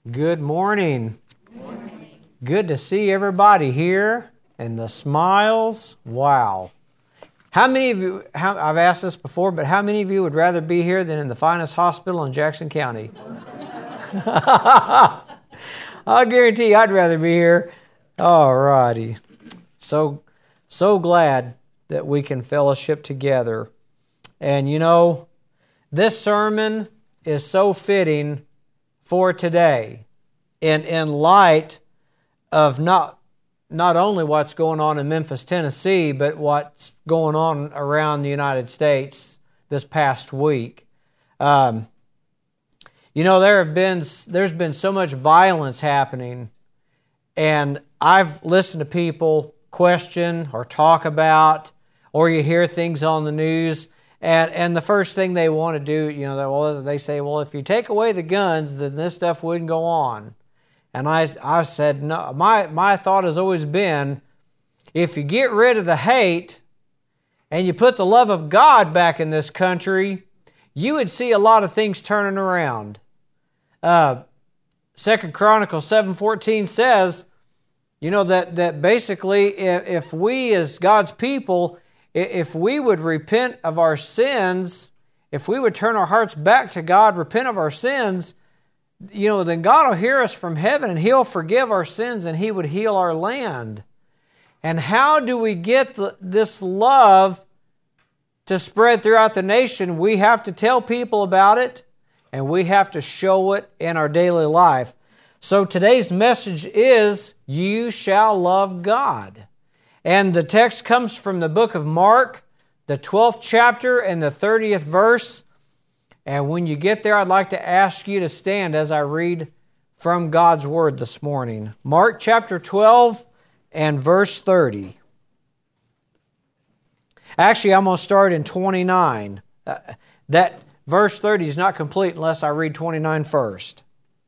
Good morning. Good to see everybody here and the smiles. Wow. How many of you, I've asked this before, but how many of you would rather be here than in the finest hospital in Jackson County? I'll guarantee you I'd rather be here. All righty. So glad that we can fellowship together. And you know, this sermon is so fitting for today in light of not only what's going on in Memphis, Tennessee, but what's going on around the United States this past week. You know, there's been so much violence happening, and I've listened to people question or talk about, or you hear things on the news, and the first thing they want to do, you know, they say, well, if you take away the guns, then this stuff wouldn't go on. And I said, no, my thought has always been, if you get rid of the hate and you put the love of God back in this country, you would see a lot of things turning around. 2 Chronicles 7:14 says, you know, that basically if we as God's people, if we would repent of our sins, if we would turn our hearts back to God, repent of our sins, you know, then God will hear us from heaven and He'll forgive our sins and He would heal our land. And how do we get this love to spread throughout the nation? We have to tell people about it and we have to show it in our daily life. So today's message is, you shall love God. And the text comes from the book of Mark, the 12th chapter and the 30th verse. And when you get there, I'd like to ask you to stand as I read from God's Word this morning. Mark chapter 12 and verse 30. Actually, I'm going to start in 29. That verse 30 is not complete unless I read 29 first.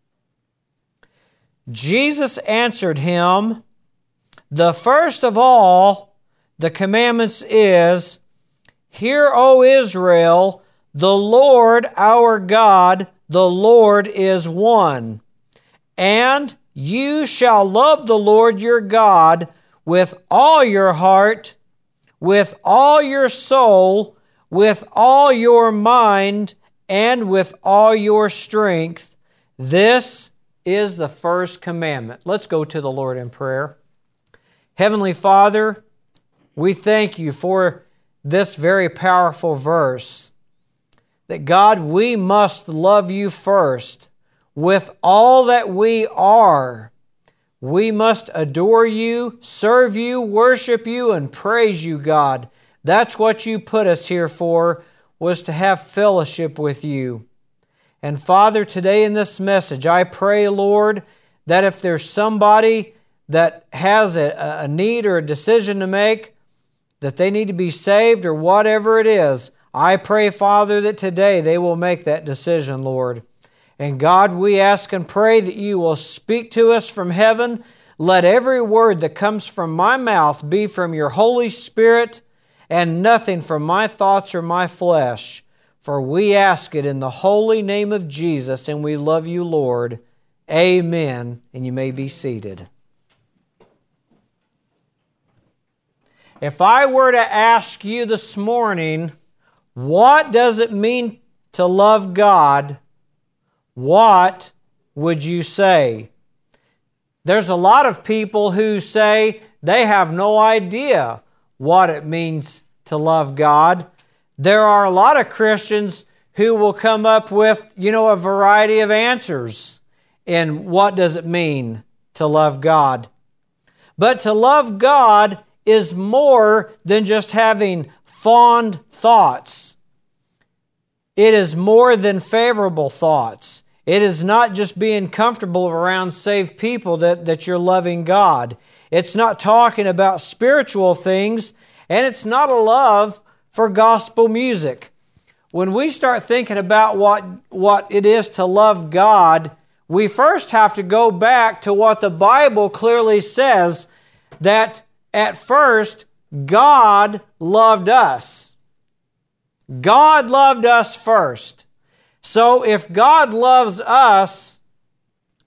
Jesus answered him, the first of all the commandments is, Hear, O Israel, the Lord our God, the Lord is one. And you shall love the Lord your God with all your heart, with all your soul, with all your mind, and with all your strength. This is the first commandment. Let's go to the Lord in prayer. Heavenly Father, we thank you for this very powerful verse. That God, we must love you first with all that we are. We must adore you, serve you, worship you, and praise you, God. That's what you put us here for, was to have fellowship with you. And Father, today in this message, I pray, Lord, that if there's somebody that has a need or a decision to make, that they need to be saved or whatever it is, I pray, Father, that today they will make that decision, Lord. And God, we ask and pray that you will speak to us from heaven. Let every word that comes from my mouth be from your Holy Spirit and nothing from my thoughts or my flesh. For we ask it in the holy name of Jesus, and we love you, Lord. Amen. And you may be seated. If I were to ask you this morning, what does it mean to love God? What would you say? There's a lot of people who say they have no idea what it means to love God. There are a lot of Christians who will come up with, a variety of answers in what does it mean to love God. But to love God is more than just having fond thoughts. It is more than favorable thoughts. It is not just being comfortable around saved people that you're loving God. It's not talking about spiritual things, and it's not a love for gospel music. When we start thinking about what it is to love God, we first have to go back to what the Bible clearly says, that at first, God loved us. God loved us first. So if God loves us,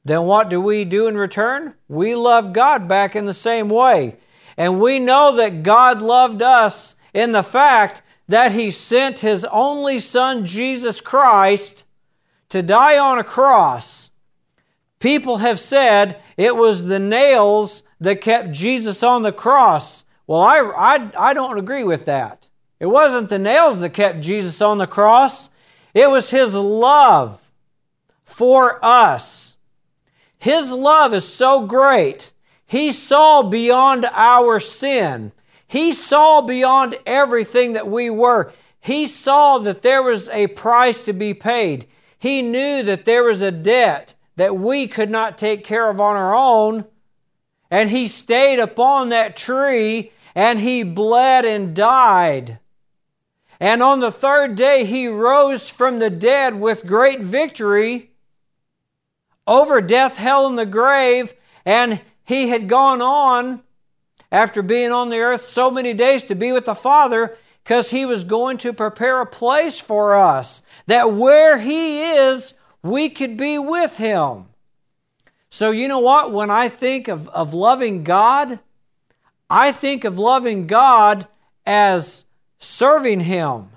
then what do we do in return? We love God back in the same way. And we know that God loved us in the fact that He sent His only Son, Jesus Christ, to die on a cross. People have said it was the nails that kept Jesus on the cross. Well, I don't agree with that. It wasn't the nails that kept Jesus on the cross. It was His love for us. His love is so great. He saw beyond our sin. He saw beyond everything that we were. He saw that there was a price to be paid. He knew that there was a debt that we could not take care of on our own. And He stayed upon that tree and He bled and died. And on the third day He rose from the dead with great victory over death, hell, and the grave. And He had gone on after being on the earth so many days to be with the Father, because He was going to prepare a place for us, that where He is, we could be with Him. So you know what? When I think of loving God, I think of loving God as serving Him,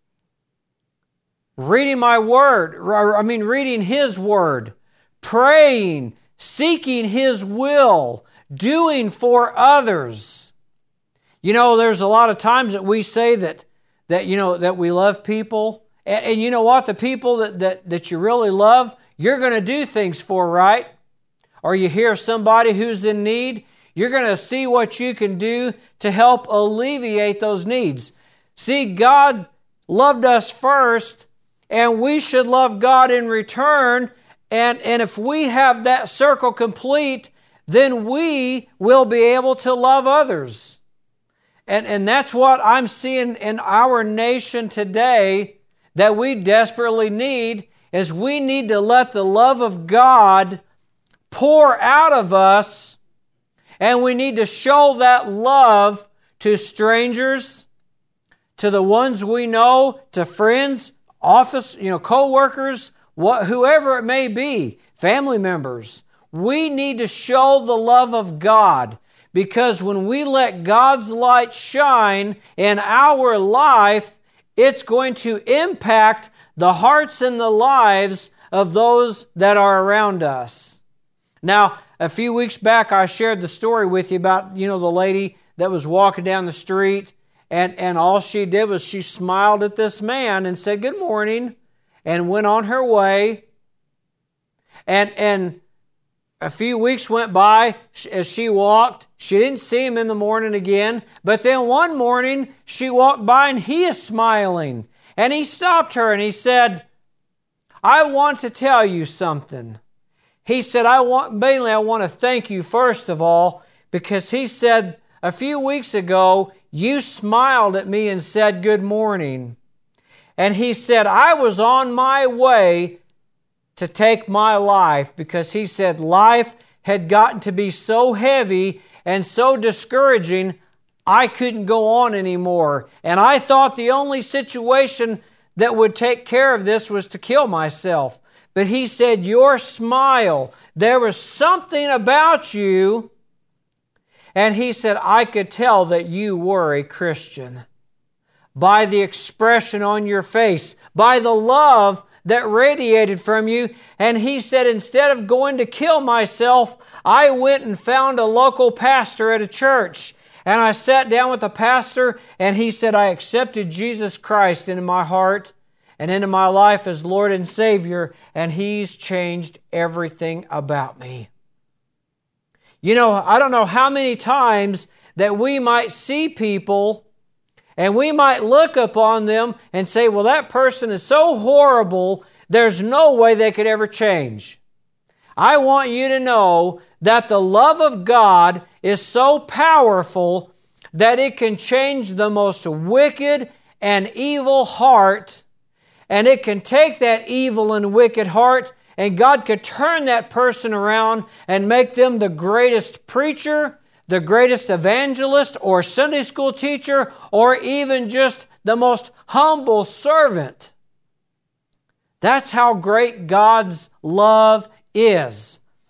reading reading His Word, praying, seeking His will, doing for others. You know, there's a lot of times that we say that we love people, and you know what? The people that you really love, you're going to do things for, right? Or you hear somebody who's in need, you're going to see what you can do to help alleviate those needs. See, God loved us first, and we should love God in return. And if we have that circle complete, then we will be able to love others. And that's what I'm seeing in our nation today that we desperately need, is we need to let the love of God pour out of us, and we need to show that love to strangers, to the ones we know, to friends, office, co-workers, whoever it may be, family members. We need to show the love of God, because when we let God's light shine in our life, it's going to impact the hearts and the lives of those that are around us. Now, a few weeks back, I shared the story with you about, the lady that was walking down the street, and all she did was she smiled at this man and said, "Good morning," and went on her way. And a few weeks went by as she walked. She didn't see him in the morning again. But then one morning, she walked by and he is smiling. And he stopped her and he said, "I want to tell you something." He said, I want to thank you first of all, because he said, a few weeks ago, you smiled at me and said, "Good morning." And he said, I was on my way to take my life, because he said life had gotten to be so heavy and so discouraging, I couldn't go on anymore. And I thought the only situation that would take care of this was to kill myself. But he said, your smile, there was something about you. And he said, I could tell that you were a Christian by the expression on your face, by the love that radiated from you. And he said, instead of going to kill myself, I went and found a local pastor at a church. And I sat down with the pastor, and he said, I accepted Jesus Christ into my heart and into my life as Lord and Savior, and He's changed everything about me. I don't know how many times that we might see people and we might look upon them and say, well, that person is so horrible, there's no way they could ever change. I want you to know that the love of God is so powerful that it can change the most wicked and evil heart, and it can take that evil and wicked heart, and God could turn that person around and make them the greatest preacher, the greatest evangelist or Sunday school teacher, or even just the most humble servant. That's how great God's love is.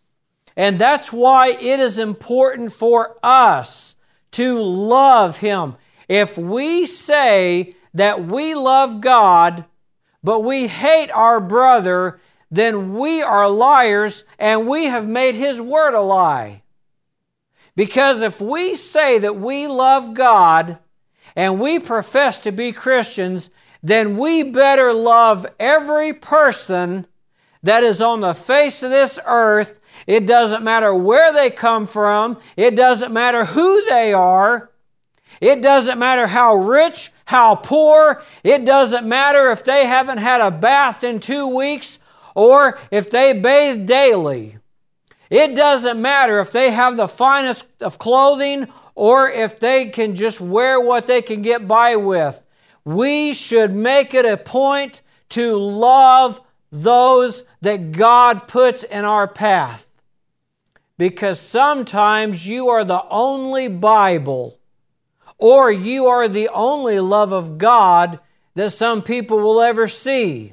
And that's why it is important for us to love Him. If we say that we love God, but we hate our brother, then we are liars and we have made His word a lie. Because if we say that we love God and we profess to be Christians, then we better love every person that is on the face of this earth. It doesn't matter where they come from. It doesn't matter who they are. It doesn't matter how rich, how poor. It doesn't matter if they haven't had a bath in 2 weeks or if they bathe daily. It doesn't matter if they have the finest of clothing or if they can just wear what they can get by with. We should make it a point to love those that God puts in our path. Because sometimes you are the only Bible, or you are the only love of God that some people will ever see.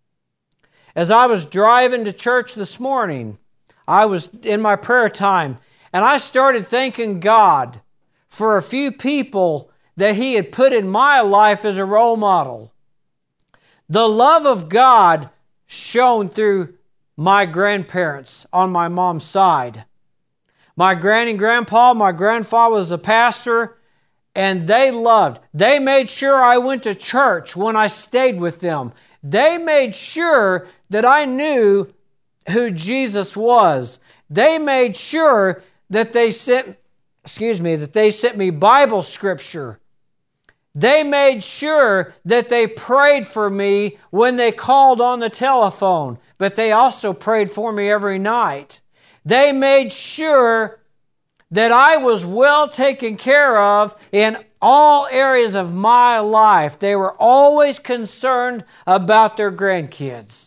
As I was driving to church this morning, I was in my prayer time, and I started thanking God for a few people that He had put in my life as a role model. The love of God shone through my grandparents on my mom's side. My granny and grandpa, my grandfather was a pastor, and they loved. They made sure I went to church when I stayed with them. They made sure that I knew who Jesus was. They made sure that they sent me Bible scripture. They made sure that they prayed for me when they called on the telephone, but they also prayed for me every night. They made sure that I was well taken care of in all areas of my life. They were always concerned about their grandkids.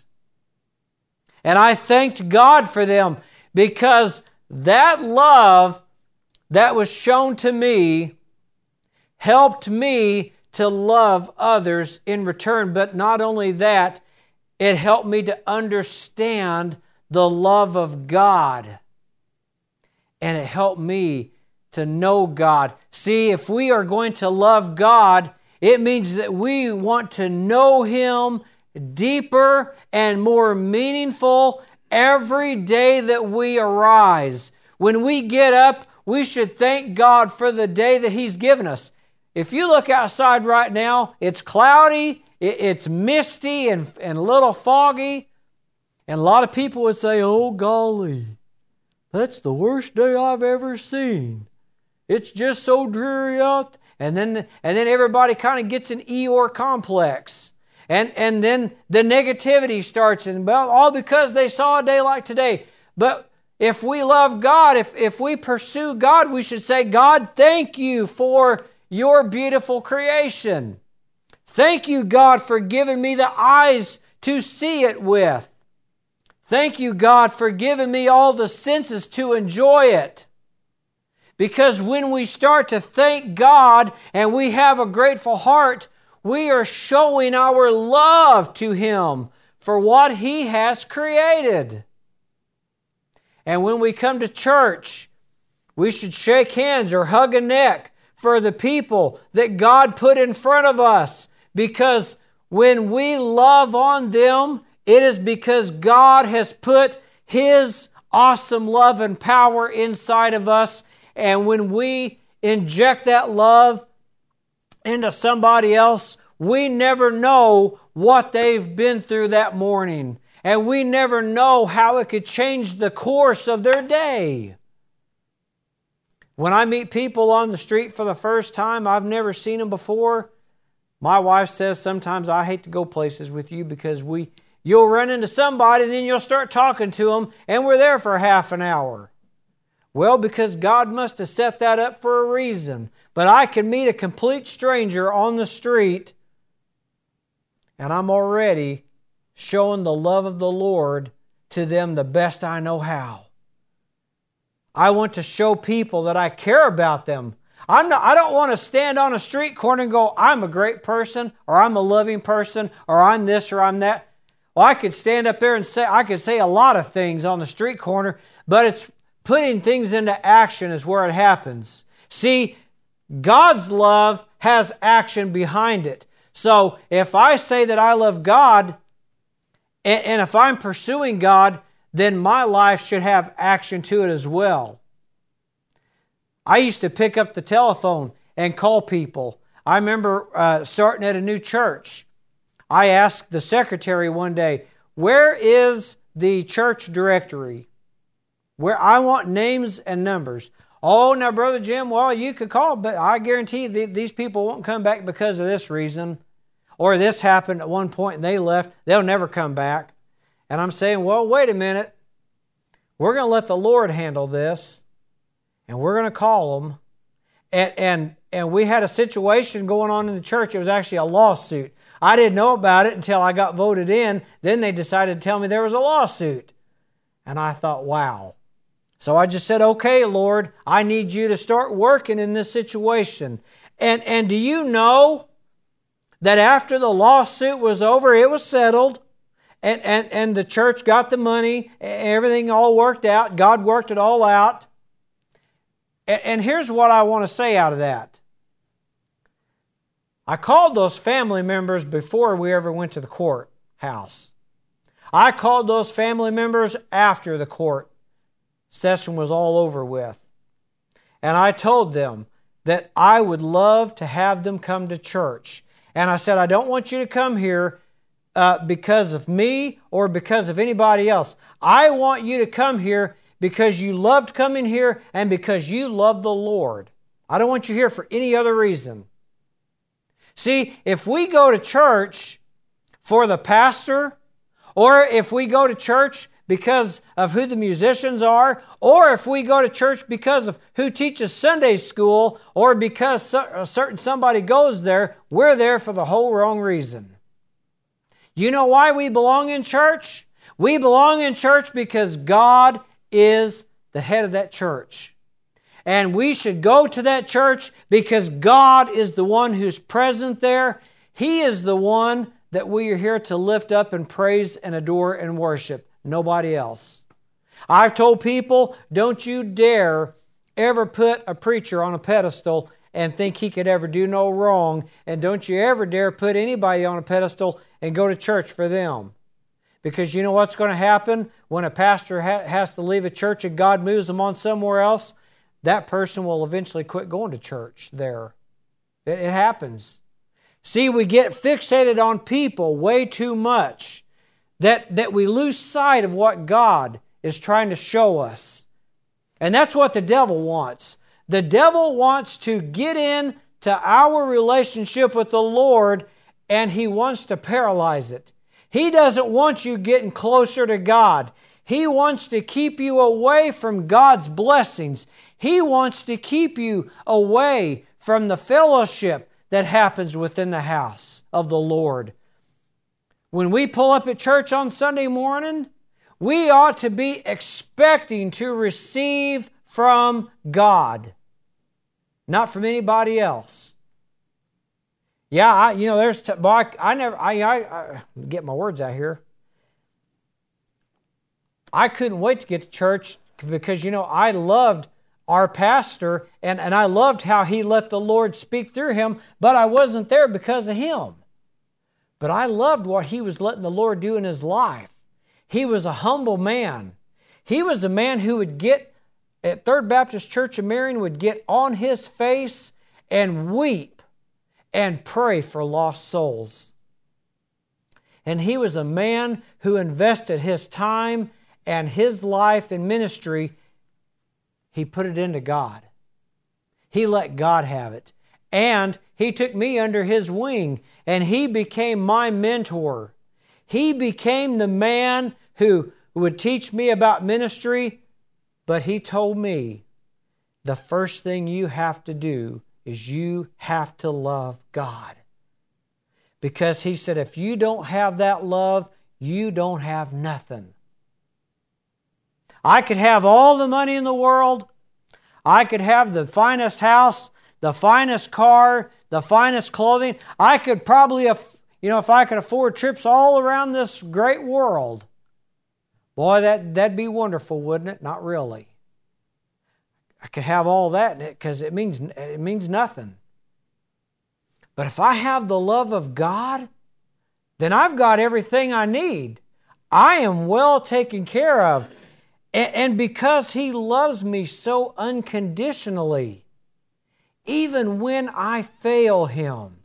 And I thanked God for them because that love that was shown to me helped me to love others in return. But not only that, it helped me to understand the love of God. And it helped me to know God. See, if we are going to love God, it means that we want to know Him deeper and more meaningful every day that we arise. When we get up, we should thank God for the day that He's given us. If you look outside right now, it's cloudy, it's misty and a little foggy. And a lot of people would say, "Oh golly, that's the worst day I've ever seen. It's just so dreary out." And then everybody kind of gets an Eeyore complex. And then the negativity starts, and well, all because they saw a day like today. But if we love God, if we pursue God, we should say, "God, thank you for your beautiful creation. Thank you, God, for giving me the eyes to see it with. Thank you, God, for giving me all the senses to enjoy it." Because when we start to thank God and we have a grateful heart, we are showing our love to Him for what He has created. And when we come to church, we should shake hands or hug a neck for the people that God put in front of us. Because when we love on them, it is because God has put His awesome love and power inside of us. And when we inject that love into somebody else, we never know what they've been through that morning. And we never know how it could change the course of their day. When I meet people on the street for the first time, I've never seen them before. My wife says sometimes, "I hate to go places with you because you'll run into somebody and then you'll start talking to them and we're there for half an hour." Well, because God must have set that up for a reason. But I can meet a complete stranger on the street and I'm already showing the love of the Lord to them the best I know how. I want to show people that I care about them. I don't want to stand on a street corner and go, "I'm a great person," or "I'm a loving person," or "I'm this," or "I'm that." Well, I could stand up there and I could say a lot of things on the street corner, but putting things into action is where it happens. See, God's love has action behind it. So if I say that I love God, and if I'm pursuing God, then my life should have action to it as well. I used to pick up the telephone and call people. I remember starting at a new church. I asked the secretary one day, where is the church directory? Where I want names and numbers. Oh, now, Brother Jim, well, you could call, but I guarantee you these people won't come back because of this reason. Or this happened at one point and they left. They'll never come back. And I'm saying, well, wait a minute. We're going to let the Lord handle this. And we're going to call them. And we had a situation going on in the church. It was actually a lawsuit. I didn't know about it until I got voted in. Then they decided to tell me there was a lawsuit. And I thought, wow. So I just said, okay, Lord, I need you to start working in this situation. And do you know that after the lawsuit was over, it was settled, and the church got the money, everything all worked out, God worked it all out. And here's what I want to say out of that. I called those family members before we ever went to the courthouse. I called those family members after the court session was all over with. And I told them that I would love to have them come to church. And I said, I don't want you to come here because of me or because of anybody else. I want you to come here because you loved coming here and because you love the Lord. I don't want you here for any other reason. See, if we go to church for the pastor, or if we go to church because of who the musicians are, or if we go to church because of who teaches Sunday school, or because a certain somebody goes there, we're there for the whole wrong reason. You know why we belong in church? We belong in church because God is the head of that church. And we should go to that church because God is the one who's present there. He is the one that we are here to lift up and praise and adore and worship. Nobody else. I've told people, don't you dare ever put a preacher on a pedestal and think he could ever do no wrong. And don't you ever dare put anybody on a pedestal and go to church for them. Because you know what's going to happen when a pastor has to leave a church and God moves them on somewhere else? That person will eventually quit going to church there. It happens. See, we get fixated on people way too much that we lose sight of what God is trying to show us. And that's what the devil wants. The devil wants to get into our relationship with the Lord, and he wants to paralyze it. He doesn't want you getting closer to God. He wants to keep you away from God's blessings. He wants to keep you away from the fellowship that happens within the house of the Lord. When we pull up at church on Sunday morning, we ought to be expecting to receive from God, not from anybody else. Yeah, I get my words out here. I couldn't wait to get to church because, I loved our pastor and I loved how he let the Lord speak through him, but I wasn't there because of him. But I loved what he was letting the Lord do in his life. He was a humble man. He was a man who would get, at Third Baptist Church of Marion, would get on his face and weep and pray for lost souls. And he was a man who invested his time and his life in ministry. He put it into God. He let God have it. And he took me under his wing, and he became my mentor. He became the man who would teach me about ministry, but he told me, the first thing you have to do is you have to love God. Because he said, if you don't have that love, you don't have nothing. I could have all the money in the world. I could have the finest house, the finest car, the finest clothing. I could probably, if I could afford trips all around this great world. Boy, that'd be wonderful, wouldn't it? Not really. could have all that because it means nothing. But if I have the love of God, then I've got everything I need. I am well taken care of. And because He loves me so unconditionally, even when I fail Him,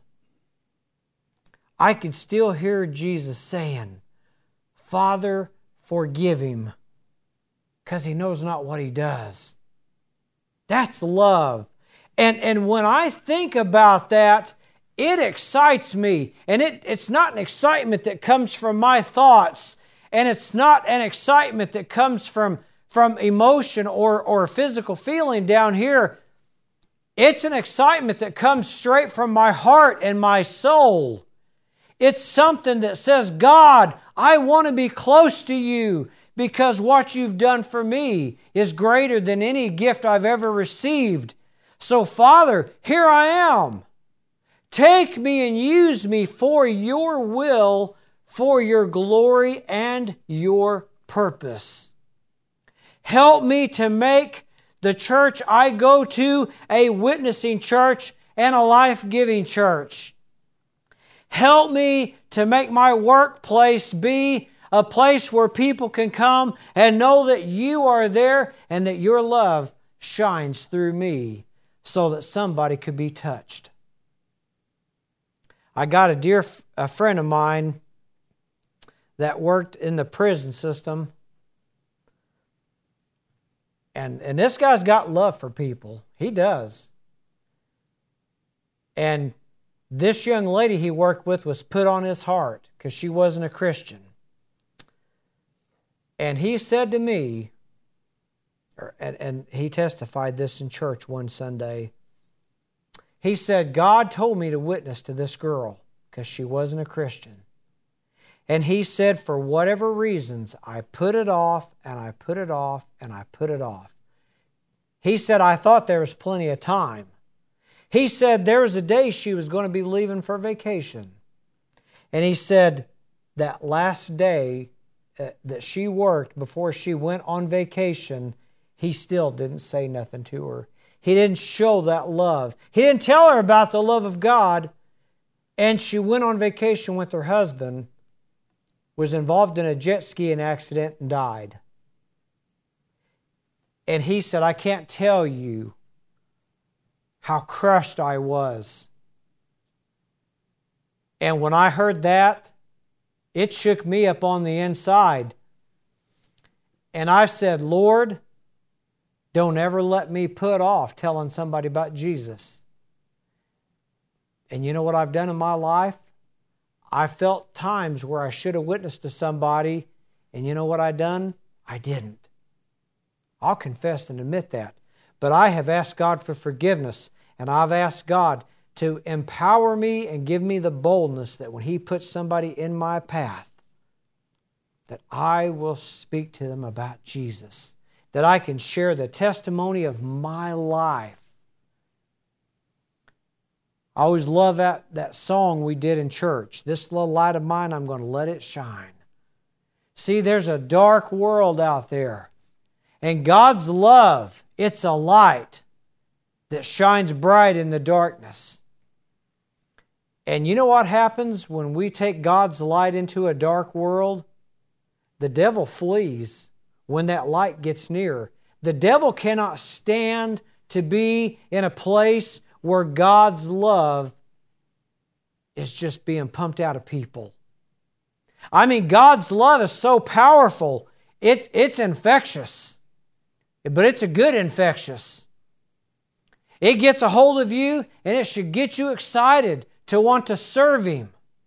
I can still hear Jesus saying, Father, forgive him, because he knows not what he does. That's love. And when I think about that, it excites me. And it's not an excitement that comes from my thoughts. And it's not an excitement that comes from emotion or physical feeling down here. It's an excitement that comes straight from my heart and my soul. It's something that says, God, I want to be close to you because what you've done for me is greater than any gift I've ever received. So, Father, here I am. Take me and use me for your will, for your glory and your purpose. Help me to make the church I go to a witnessing church and a life-giving church. Help me to make my workplace be a place where people can come and know that you are there and that your love shines through me so that somebody could be touched. I got a friend of mine that worked in the prison system. And this guy's got love for people. He does. And this young lady he worked with was put on his heart because she wasn't a Christian. And he said to me, and he testified this in church one Sunday, he said, God told me to witness to this girl because she wasn't a Christian. And he said, for whatever reasons, I put it off, and I put it off, and I put it off. He said, I thought there was plenty of time. He said there was a day she was going to be leaving for vacation. And he said that last day that she worked before she went on vacation, he still didn't say nothing to her. He didn't show that love. He didn't tell her about the love of God. And she went on vacation with her husband, was involved in a jet skiing accident and died. And he said, I can't tell you how crushed I was. And when I heard that, it shook me up on the inside. And I said, Lord, don't ever let me put off telling somebody about Jesus. And you know what I've done in my life? I felt times where I should have witnessed to somebody, and you know what I done? I didn't. I'll confess and admit that. But I have asked God for forgiveness, and I've asked God to empower me and give me the boldness that when He puts somebody in my path, that I will speak to them about Jesus, that I can share the testimony of my life. I always love that song we did in church. This little light of mine, I'm going to let it shine. See, there's a dark world out there. And God's love, it's a light that shines bright in the darkness. And you know what happens when we take God's light into a dark world? The devil flees when that light gets near. The devil cannot stand to be in a place where God's love is just being pumped out of people. I mean, God's love is so powerful, it's infectious. But it's a good infectious. It gets a hold of you, and it should get you excited to want to serve Him.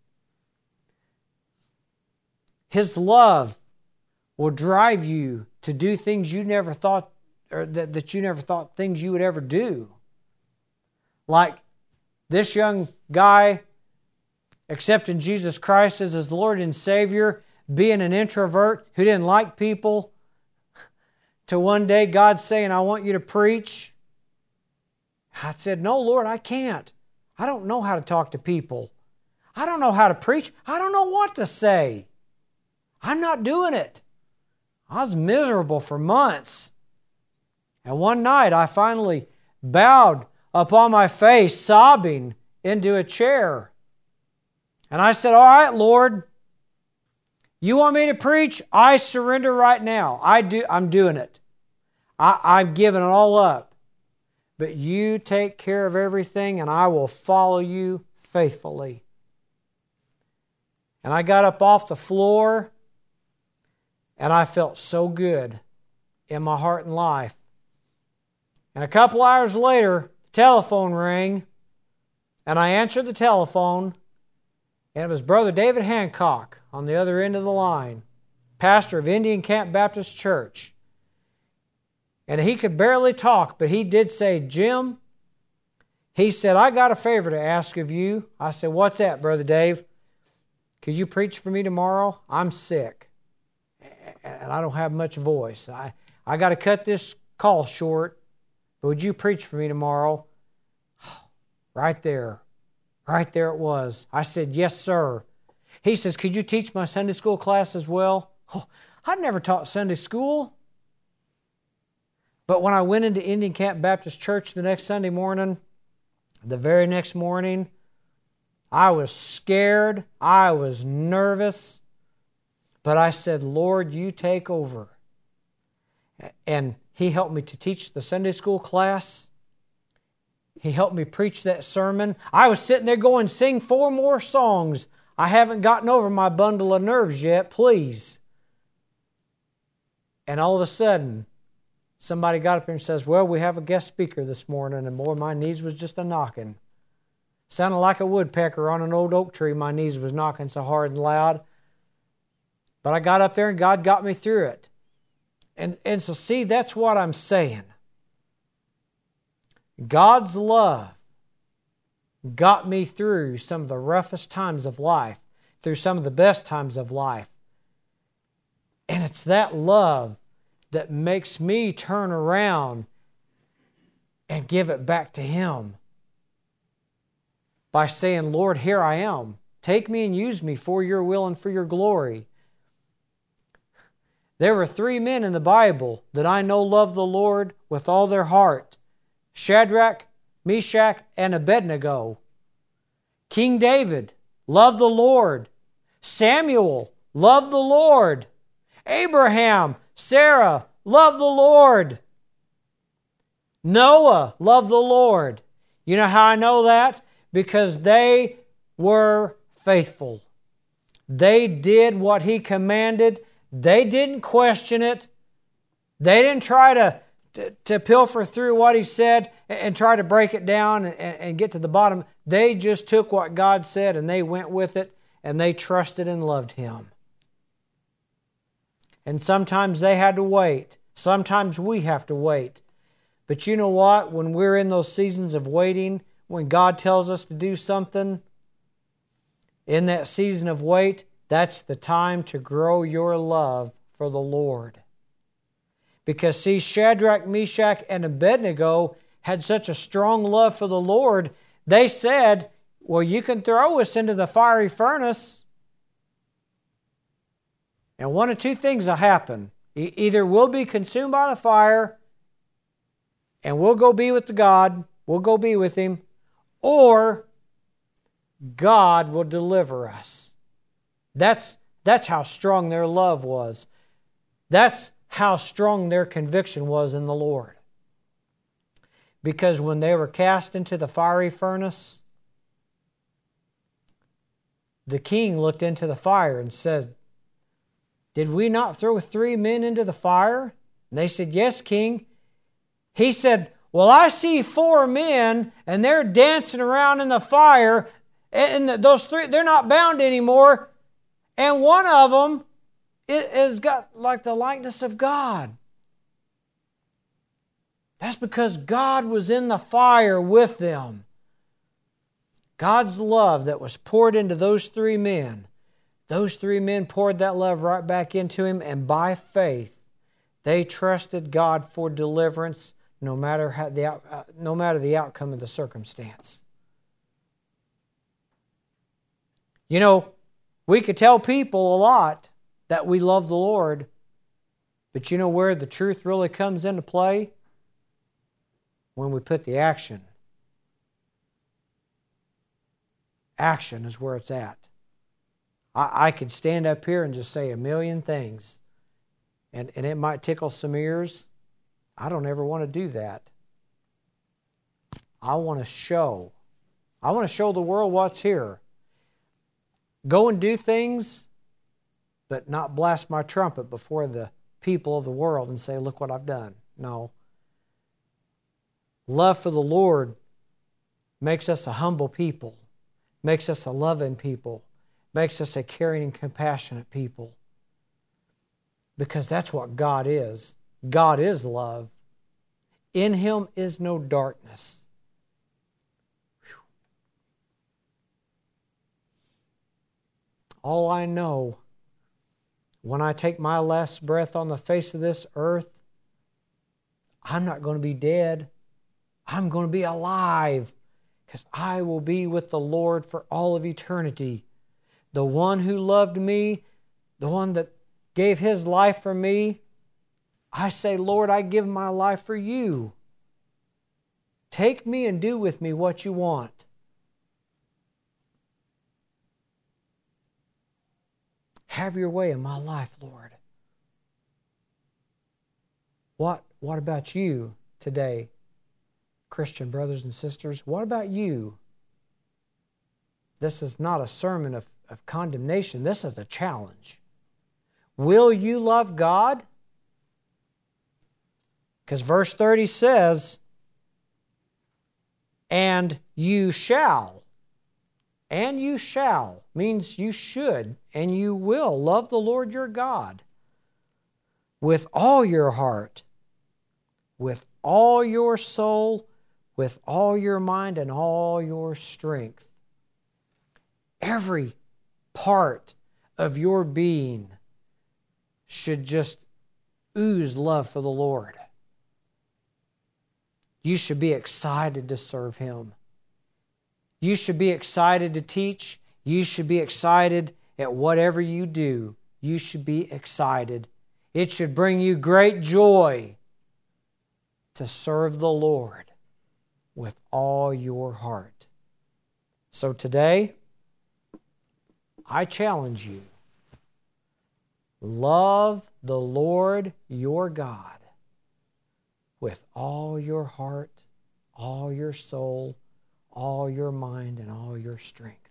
His love will drive you to do things you never thought, or that you never thought things you would ever do. Like this young guy accepting Jesus Christ as his Lord and Savior, being an introvert who didn't like people, to one day God saying, I want you to preach. I said, no, Lord, I can't. I don't know how to talk to people. I don't know how to preach. I don't know what to say. I'm not doing it. I was miserable for months. And one night I finally bowed upon my face, sobbing, into a chair. And I said, all right, Lord, you want me to preach? I surrender right now. I'm doing it. I'm giving it all up. But you take care of everything, and I will follow you faithfully. And I got up off the floor, and I felt so good in my heart and life. And a couple hours later, the telephone rang, and I answered the telephone, and it was Brother David Hancock on the other end of the line, pastor of Indian Camp Baptist Church. And he could barely talk, but he did say, Jim, he said, I got a favor to ask of you. I said, what's that, Brother Dave? Could you preach for me tomorrow? I'm sick, and I don't have much voice. I got to cut this call short, but would you preach for me tomorrow? Right there it was. I said, yes, sir. He says, could you teach my Sunday school class as well? Oh, I'd never taught Sunday school. But when I went into Indian Camp Baptist Church the next Sunday morning, the very next morning, I was scared. I was nervous. But I said, Lord, you take over. And He helped me to teach the Sunday school class. He helped me preach that sermon. I was sitting there going, sing 4 more songs. I haven't gotten over my bundle of nerves yet, please. And all of a sudden, somebody got up here and says, well, we have a guest speaker this morning. And boy, my knees was just a-knocking. Sounded like a woodpecker on an old oak tree. My knees was knocking so hard and loud. But I got up there and God got me through it. And so see, that's what I'm saying. God's love got me through some of the roughest times of life, through some of the best times of life. And it's that love that makes me turn around and give it back to Him by saying, Lord, here I am. Take me and use me for your will and for your glory. There were 3 men in the Bible that I know loved the Lord with all their heart. Shadrach, Meshach, and Abednego. King David loved the Lord. Samuel loved the Lord. Abraham, Sarah loved the Lord. Noah loved the Lord. You know how I know that? Because they were faithful. They did what He commanded. They didn't question it. They didn't try to pilfer through what He said and try to break it down and get to the bottom. They just took what God said and they went with it and they trusted and loved Him. And sometimes they had to wait. Sometimes we have to wait. But you know what? When we're in those seasons of waiting, when God tells us to do something, in that season of wait, that's the time to grow your love for the Lord. Because see, Shadrach, Meshach, and Abednego had such a strong love for the Lord, they said, well, you can throw us into the fiery furnace, and one of 2 things will happen. Either we'll be consumed by the fire, and we'll go be with God, we'll go be with Him, or God will deliver us. That's how strong their love was. That's how strong their conviction was in the Lord. Because when they were cast into the fiery furnace, the king looked into the fire and said, did we not throw 3 men into the fire? And they said, yes, king. He said, well, I see 4 men and they're dancing around in the fire, and those 3, they're not bound anymore. And one of them has got like the likeness of God. That's because God was in the fire with them. God's love that was poured into those 3 men, those 3 men poured that love right back into Him, and by faith, they trusted God for deliverance no matter the outcome of the circumstance. You know, we could tell people a lot that we love the Lord, but you know where the truth really comes into play? when we put the action. Action is where it's at. I could stand up here and just say a million things, and it might tickle some ears. I don't ever want to do that. I want to show the world what's here. Go and do things, but not blast my trumpet before the people of the world and say, look what I've done. No. Love for the Lord makes us a humble people, makes us a loving people, makes us a caring and compassionate people. Because that's what God is. God is love. In Him is no darkness. Whew. All I know, when I take my last breath on the face of this earth, I'm not going to be dead. I'm going to be alive, because I will be with the Lord for all of eternity. The one who loved me, the one that gave His life for me, I say, Lord, I give my life for You. Take me and do with me what You want. Have Your way in my life, Lord. What about you today, Christian brothers and sisters? What about you? This is not a sermon of condemnation. This is a challenge. Will you love God? Because verse 30 says, and you shall. And you shall means you should and you will love the Lord your God with all your heart, with all your soul, with all your mind and all your strength. Every part of your being should just ooze love for the Lord. You should be excited to serve Him. You should be excited to teach. You should be excited at whatever you do. You should be excited. It should bring you great joy to serve the Lord with all your heart. So today, I challenge you. Love the Lord your God with all your heart, all your soul, all your mind, and all your strength.